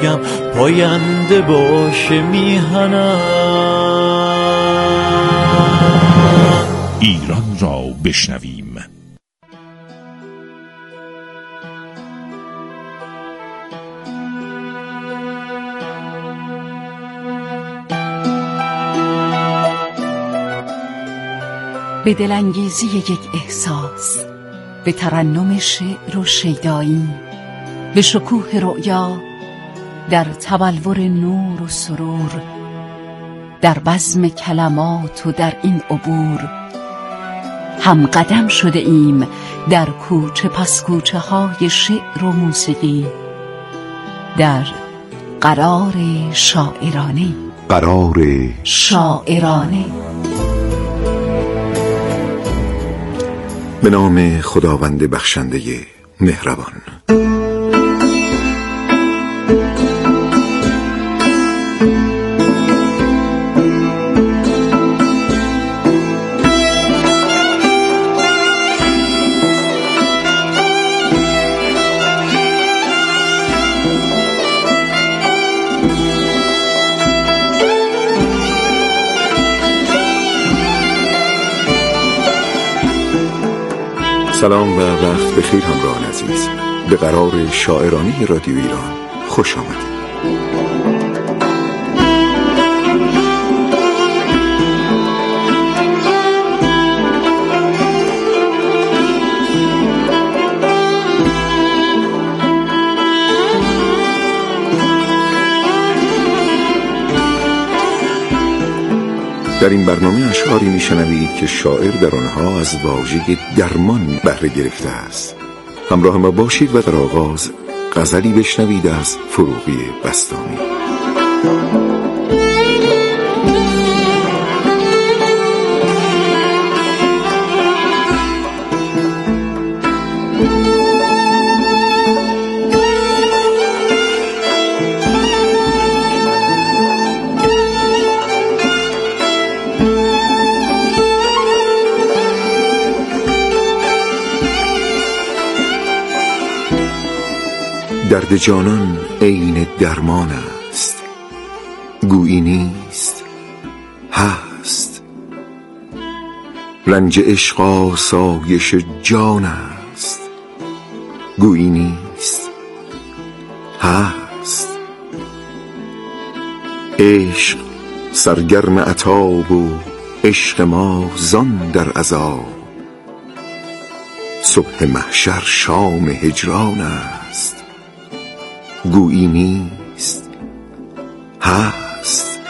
بگم پاینده باشه میهنم. ایران را بشنویم. به دلانگیزی یک احساس، به ترنم شعر و شیدایی، به شکوه رؤیا، در تبلور نور و سرور، در بزم کلمات و در این عبور هم قدم شده ایم در کوچه پس کوچه های شعر و موسیقی، در قرار شاعرانه. قرار شاعرانه. به نام خداوند بخشنده مهربان. سلام و وقت بخیر همراهان عزیز. به قرار شاعرانه رادیو ایران خوش آمدید. در این برنامه اشعاری میشنوید که شاعر در آنها از واژه درمان بهره گرفته است. همراه ما باشید و در آغاز غزلی بشنوید از فروغی بستامی. درد جانان عین درمان است، گویی نیست هست. رنج عشق آسایش جان است، گویی نیست هست. عشق سرگرم عتاب و عشق ما زان در عذاب. صبح محشر شام هجران است، گویی نیست هست.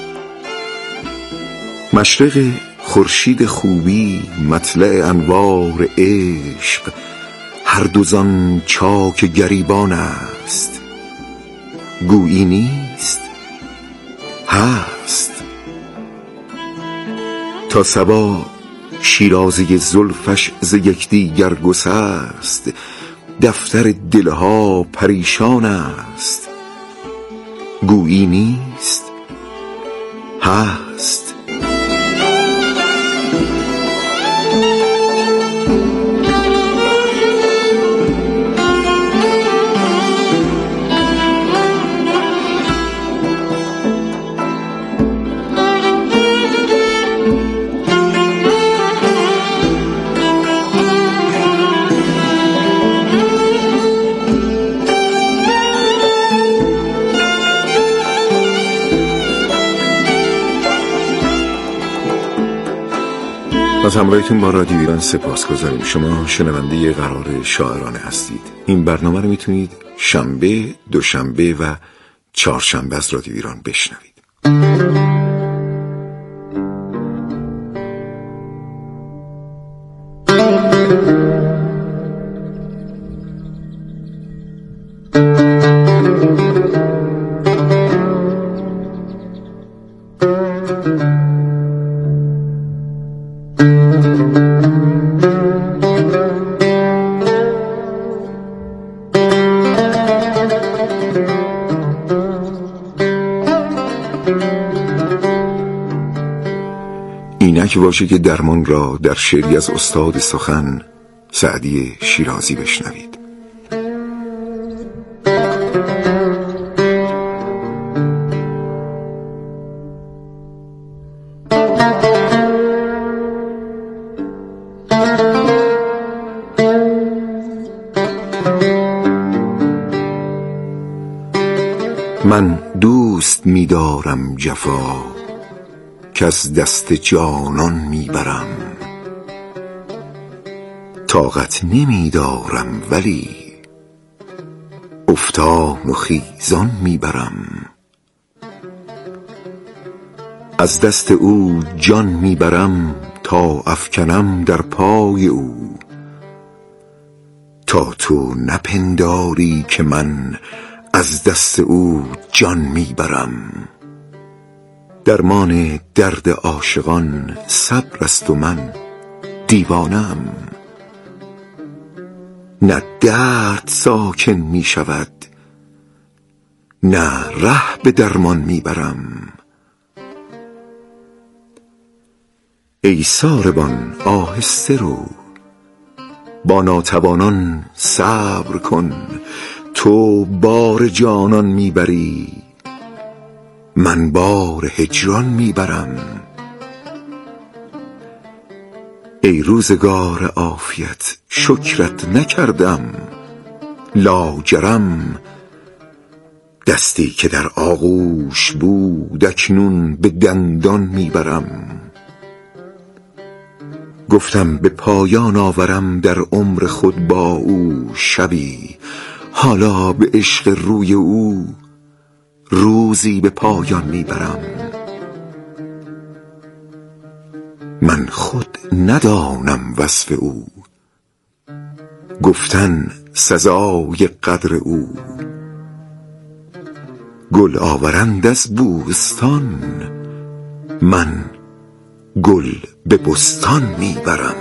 مشرق خورشید خوبی مطلع انوار عشق، هر دو زان چاک گریبان است، گویی نیست هست. تا صبا شیرازه زلفش ز یکدیگر گسست، دفتر دلها پریشان است، گویی نیست هست. از همراهیتون با رادیو ایران سپاسگزاریم. شما شنونده قرار شاعرانه هستید. این برنامه رو میتونید شنبه، دوشنبه و چهارشنبه از رادیو ایران بشنوید. اینک واژه درمان را در شعری از استاد سخن سعدی شیرازی بشنوید. من دوست می‌دارم جفا که از دست جانان میبرم، طاقت نمی‌دارم ولی افتان و خیزان میبرم. از دست او جان میبرم تا افکنم در پای او، تا تو نپنداری که من از دست او جان میبرم. درمان درد عاشقان صبر است و من دیوانم، نه درد ساکن می شود نه ره به درمان می برم. ای ساربان آهسته رو، با ناتوانان صبر کن. تو بار جانان می بری، من بار هجران می برم. ای روزگار عافیت شکرت نکردم، لاجرم دستی که در آغوش بود اکنون به دندان میبرم. گفتم به پایان آورم در عمر خود با او شبی، حالا به عشق روی او روزی به پایان میبرم. من خود ندانم وصف او، گفتن سزای قدر او. گل آورند از بوستان، من گل به بستان میبرم.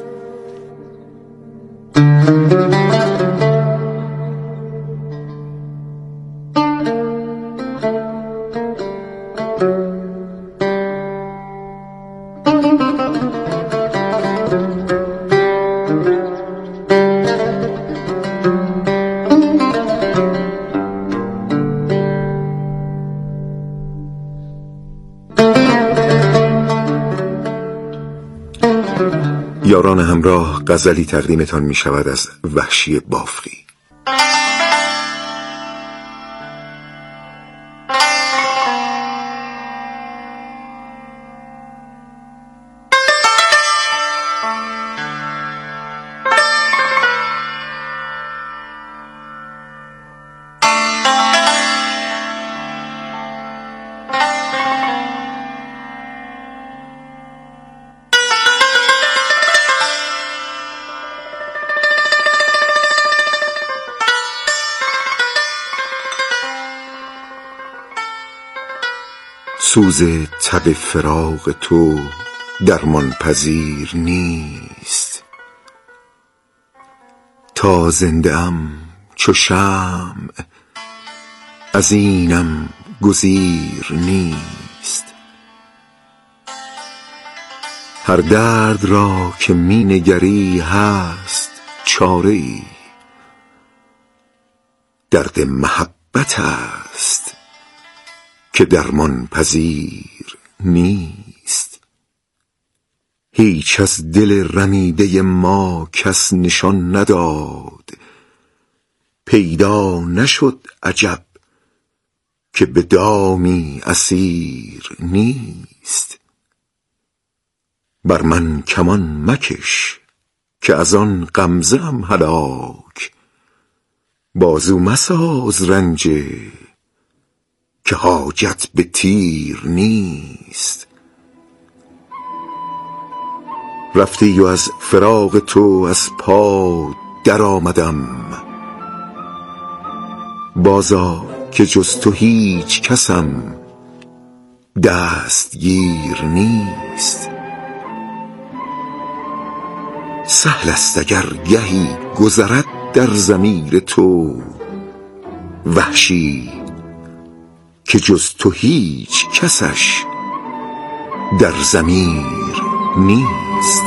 یاران همراه غزلی تقدیمتان می شود از وحشی بافقی. سوز تب فراق تو درمان پذیر نیست، تا زنده ام چو شمع از اینم گزیر نیست. هر درد را که می نگری هست چاره ای، درد محبت است که درمان پذیر نیست. هیچ از دل رمیده ما کس نشان نداد، پیدا نشد عجب که به دامی اسیر نیست. بر من کمان مکش که از آن غمزه ام هلاک، بازو مساز رنجه که حاجت به تیر نیست. رفتی و از فراق تو از پا در آمدم، بازا که جز تو هیچ کسم دستگیر نیست. سهل است اگر گهی گذرد در ضمیر تو وحشی، که جز تو هیچ کسش در ضمیر نیست.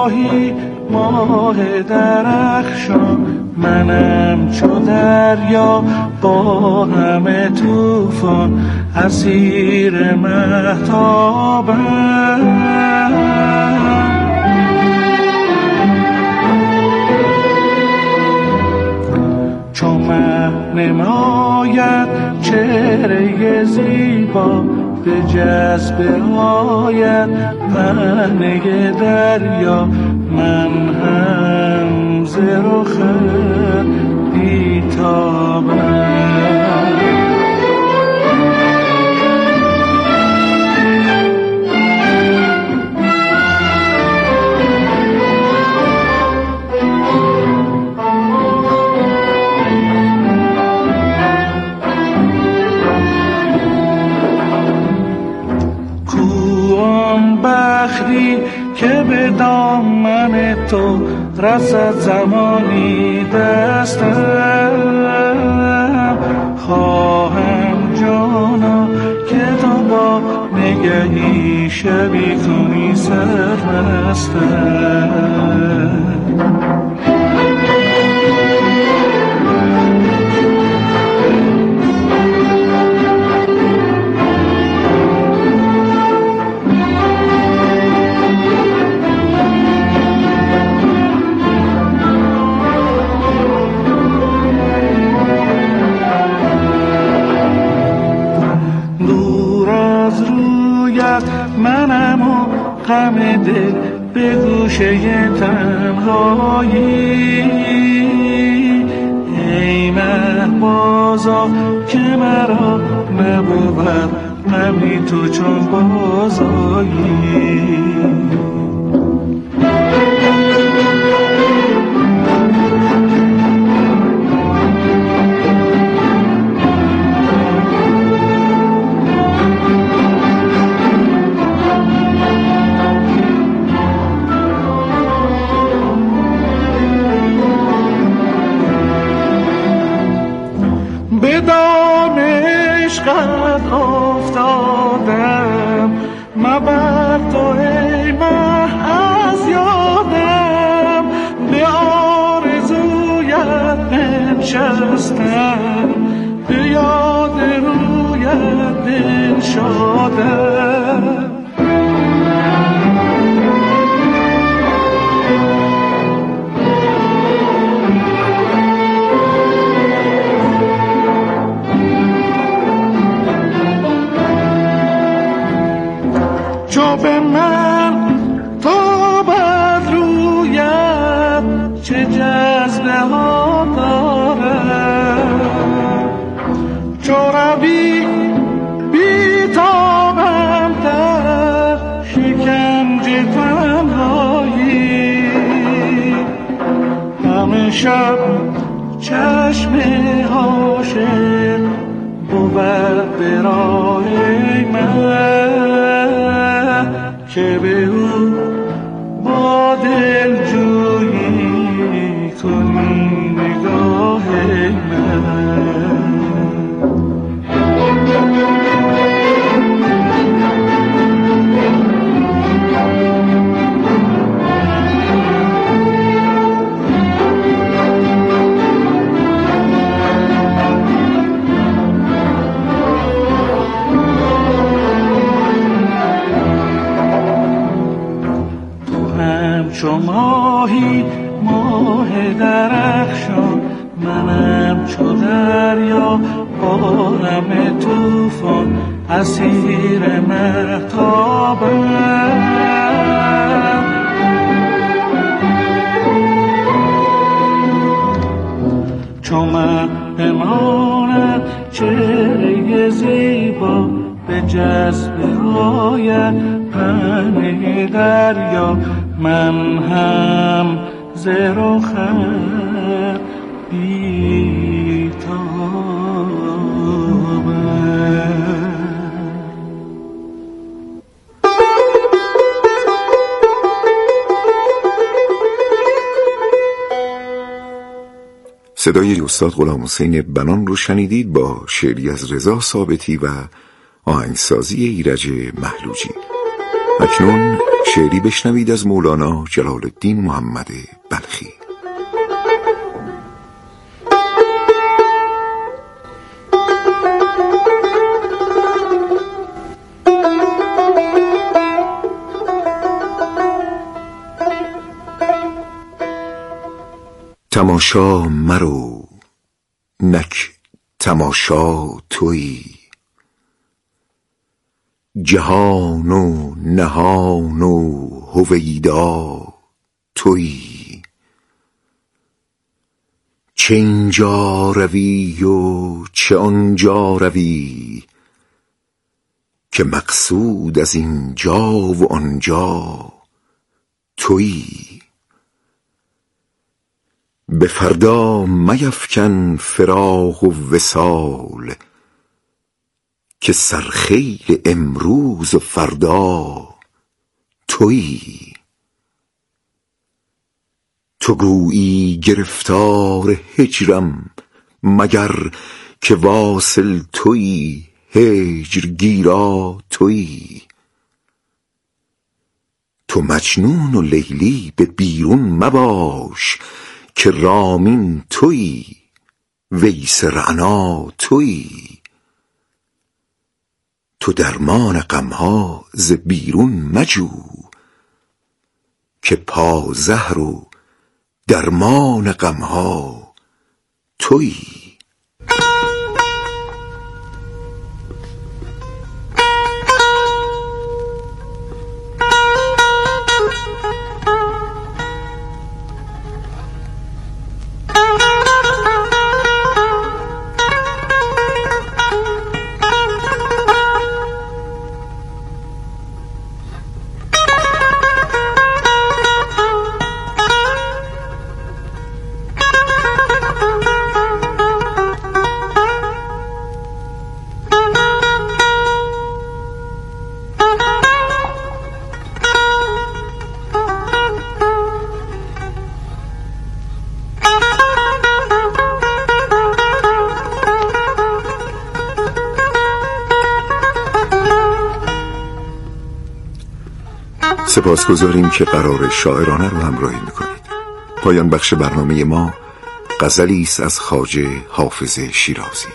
ماهی ماه درخشان، منم چو دریا با همه طوفان، اسیر مهتابم. چو مه نماید چهره زیبا، به جذبه آید پهنه دریا، من هم ز رخ بی‌تابم. بخری که به دامن تو رسد زمانی دستم، خواهم جانا که تو با نگهی شبی کنی سرمستم. منم و غم دل به گوشه تنهایی، ای مهبازا که مرا نبود غمی تو چون بازایی. به دام عشقت افتادم، مبر تو ای مه از یادم، به آرزویت نشستم، به یاد رویت دل شدم. چو به من تابد رویت چه جذبه ها دارد، چو روی بی‌تابم در شکنج تنهایی، همه شب چشم عاشق بود به راه من، که به او با دلجویی کنی نگاه من. چو ماهی ماه درخشان، منم چو دریا با همه طوفان، اسیر مهتابم. چو من بماند چهره زیبا، به جذبه آید پهنه دریا، من هم ز رخت بی‌تابم. صدای استاد غلامحسین بنان رو شنیدید با شعری از رضا ثابتی و آهنگسازی ایرج محلوجی. اکنون شعری بشنوید از مولانا جلال الدین محمد بلخی. تماشا مرو نک تماشا تویی، جهان و نهان و هویدا تویی. چه اینجا روی و چه آنجا روی، که مقصود از اینجا و آنجا تویی. به فردا میفکن فراق و وصال، که سرخیل امروز و فردا تویی. تو گویی گرفتار هجرم، مگر که واصل تویی، هجر گیرا تویی. تو مجنون و لیلی به بیرون مباش، که رامین تویی، ویس رعنا تویی. تو درمان غمها ز بیرون مجو، که پازهر و درمان غمها تویی. سپاسگزاریم که قرار شاعرانه رو همراهی میکنید. پایان بخش برنامه ما غزلی است از خواجه حافظ شیرازی.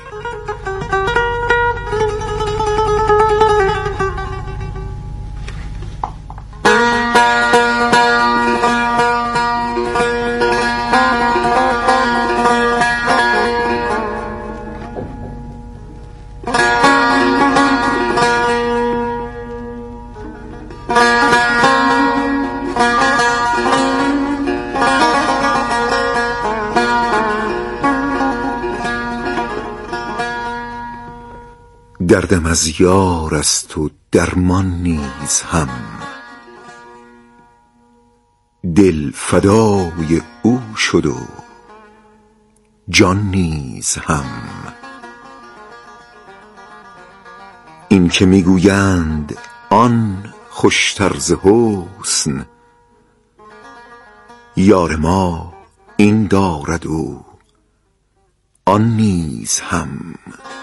دردم از یار است و درمان نیز هم، دل فدای او شد و جان نیز هم. این که میگویند آن خوشتر ز حسن، یار ما این دارد و آن نیز هم.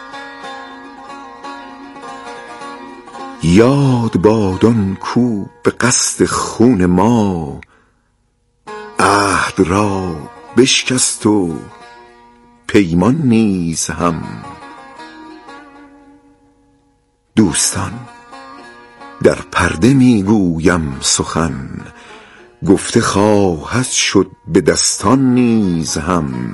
یاد باد آن کو به قصد خون ما، عهد را بشکست و پیمان نیز هم. دوستان در پرده میگویم سخن، گفته خواهد شد به دستان نیز هم.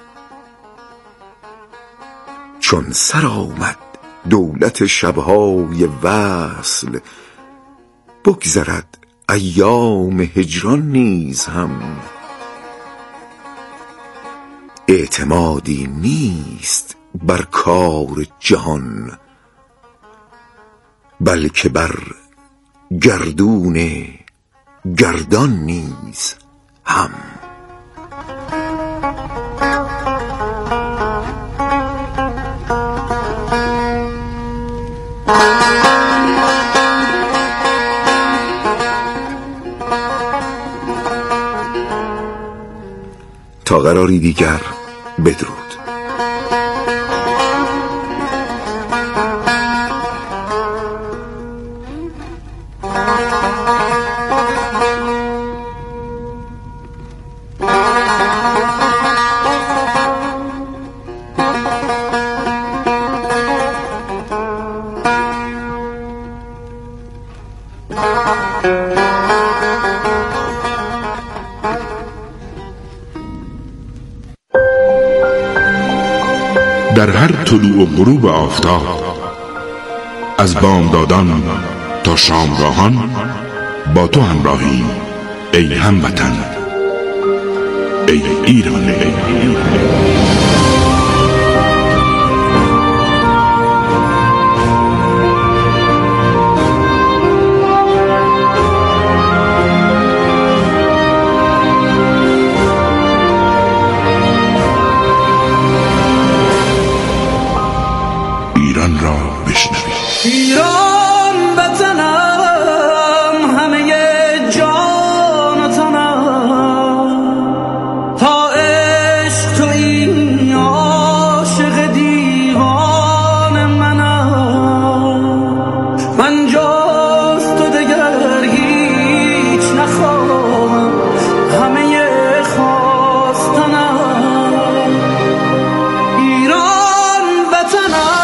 چون سر آمد دولت شبهای وصل، بگذرد ایام هجران نیز هم. اعتمادی نیست بر کار جهان، بلکه بر گردون گردان نیز هم. تا قراری دیگر، بدرود. در هر طلوع و غروب آفتاب، از بامدادان تا شامگاهان با تو همراهیم ای هموطن، ای ایران، ای ایران. ایران را بشنوید. ایران وطنم، همه جان و تنم، تا عشق تو این عاشق دیوان منم. من جز تو دگر هیچ نخواهم، همه خواستنم. ایران وطنم،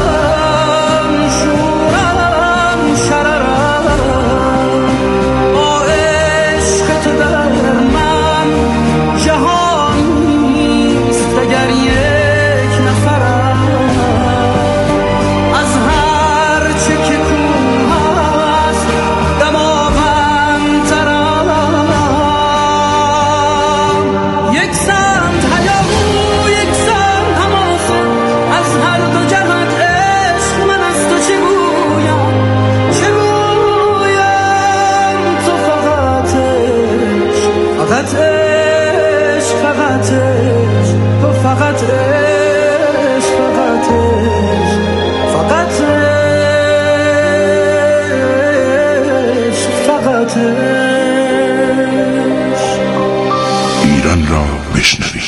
ایران را بشنوید.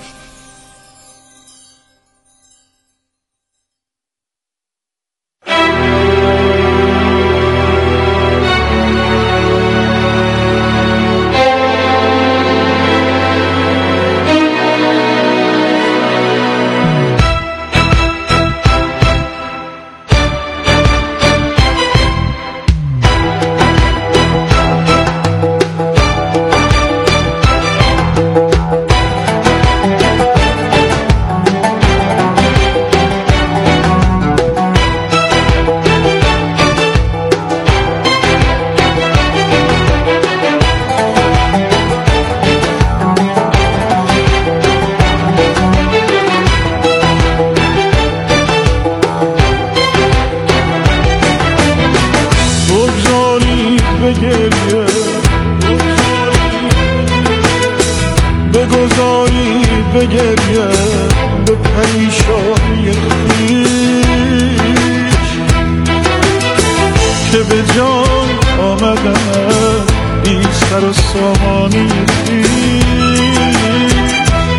بگذارید بگریه به پریشانی خویش، که به جان آمدن بی سر و سامانی خویش،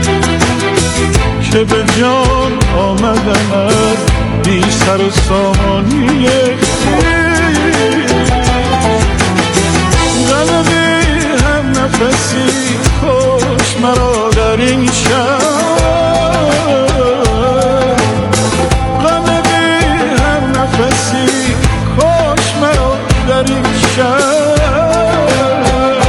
که به جان آمدن بی سر و سامانی خویش. قلبی هم نفسی کش مرا در این شهر، قلبی هم نفسی کش مرا در این شهر.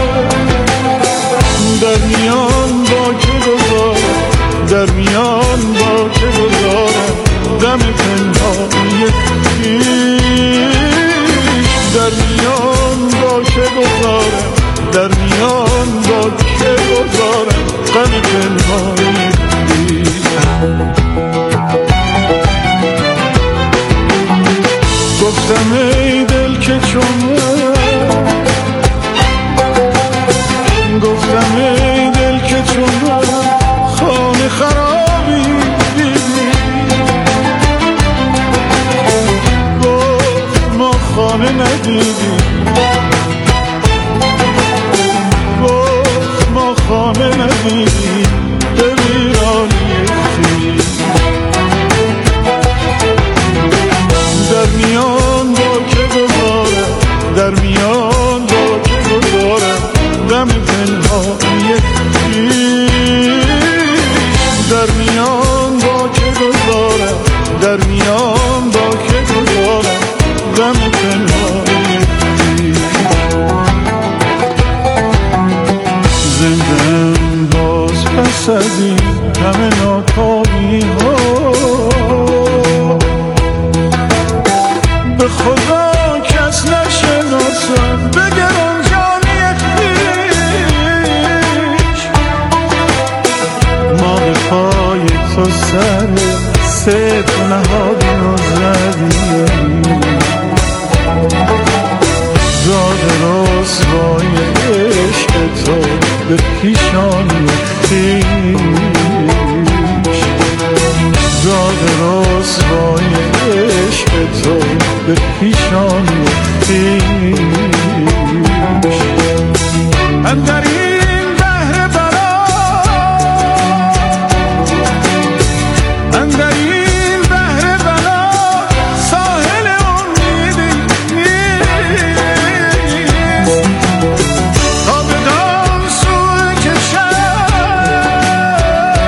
در میان با که گذارم، در میان با که گذارم دم پنهانی خویش. در میان با که گذارم، در میان با که گذارم غم پنهانی خویش. گفتم ای دل که چون گفتم ای دل که چون خانه خرابی دیدی، گفت ما خانه ندیدی، گفت ما خانه ندیدی به ویرانی خویش. در میان با که گذارم، در میان با که گذارم دم پنهانی خویش. در میان با که گذارم، در میان با که گذارم دم پنهانی خویش. سر صدق نهادی و زدی داد رسوای عشق تو به پیشانی خویش داد رسوای عشق تو به پیشانی خویش اندر این بحر بلا اندر این بحر بلا ساحل امیدی نیست تا بدان سوی کشم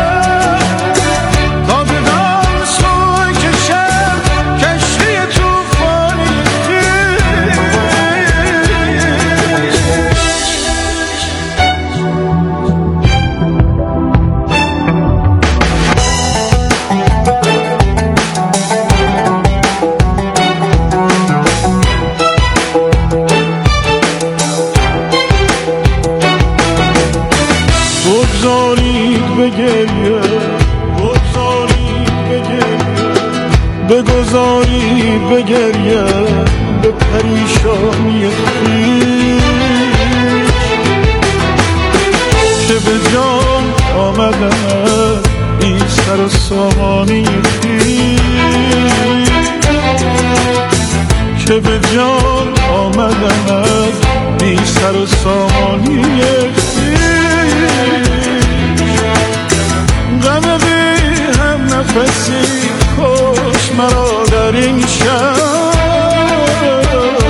تا بدان سوی کشم کشتی توفانی بگذارید بگریه بگذارید بگریه به پریشانی خویش که به جان آمدن این سر و سامانی خویش که به جان آمدن این سر و سامانی غم بی هم نفسی کش مرا در این شب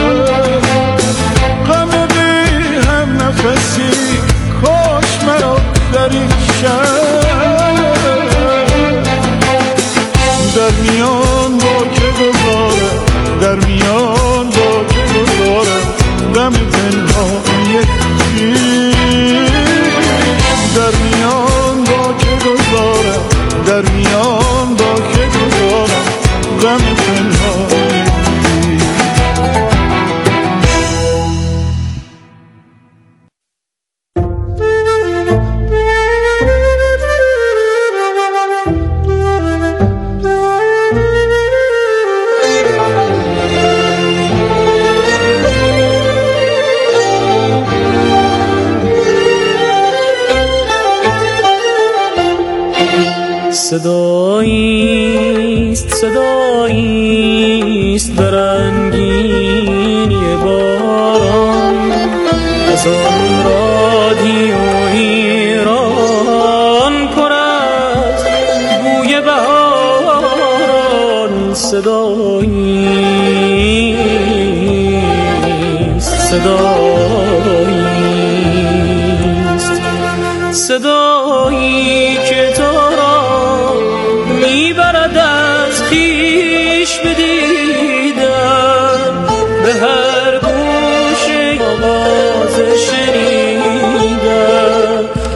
غم بی هم نفسی کش مرا در این شب در میان با که گذارم در میان با که گذارم غم پنهانی در میان با که گذارم در میان با که گذارم غم پنهانی صداییست به رنگینی باران از آن رادیو ایران پر از بوی بهاران صداییست صدایی که تو را میبرد از خویش بدی